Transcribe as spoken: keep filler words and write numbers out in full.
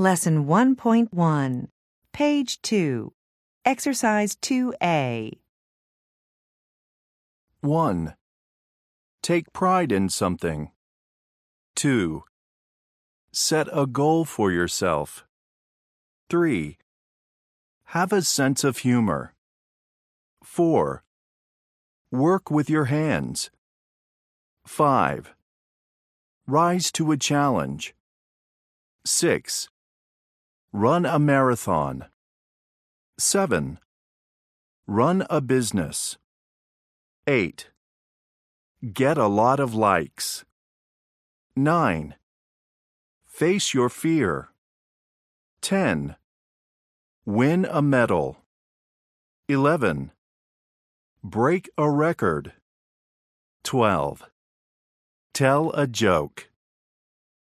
Lesson one point one, Page two, Exercise two A. one. Take pride in something. two. Set a goal for yourself. three. Have a sense of humor. four. Work with your hands. five. Rise to a challenge. six. Run a marathon. seven. Run a business. eight. Get a lot of likes. nine. Face your fear. ten. Win a medal. eleven. Break a record. twelve. Tell a joke.